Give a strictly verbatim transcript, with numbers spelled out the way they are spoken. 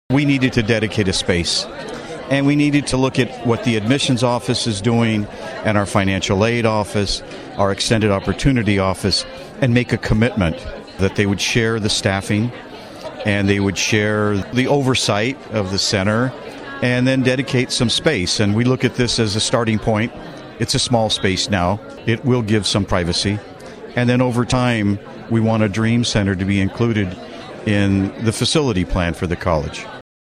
We needed to dedicate a space, and we needed to look at what the admissions office is doing and our financial aid office, our extended opportunity office, and make a commitment that they would share the staffing and they would share the oversight of the center and then dedicate some space. And we look at this as a starting point. It's a small space now. It will give some privacy. And then over time, we want a dream center to be included in the facility plan for the college.